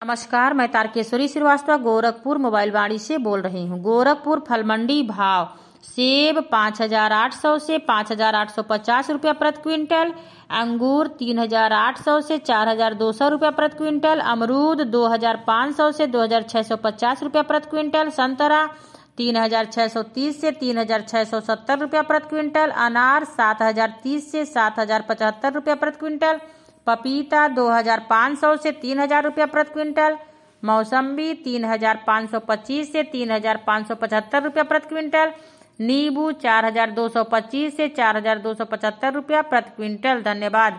नमस्कार, मैं तारकेश्वरी श्रीवास्तव गोरखपुर मोबाइल वाणी से बोल रही हूँ। गोरखपुर फल मंडी भाव: सेब 5,800 से 5,850 रुपया प्रति क्विंटल, अंगूर 3,800 से 4,200 रुपया प्रति क्विंटल, अमरूद 2,500 से 2,650 रुपया प्रति क्विंटल, संतरा 3,630 से 3,670 रुपया प्रति क्विंटल, अनार 7,030 से 7,075 रुपया प्रति क्विंटल, पपीता 2,500 से 3,000 रुपया प्रति क्विंटल, मौसम्बी 3,525 से 3,575 रुपया प्रति क्विंटल, नींबू 4,225 से 4,275 रुपया प्रति क्विंटल। धन्यवाद।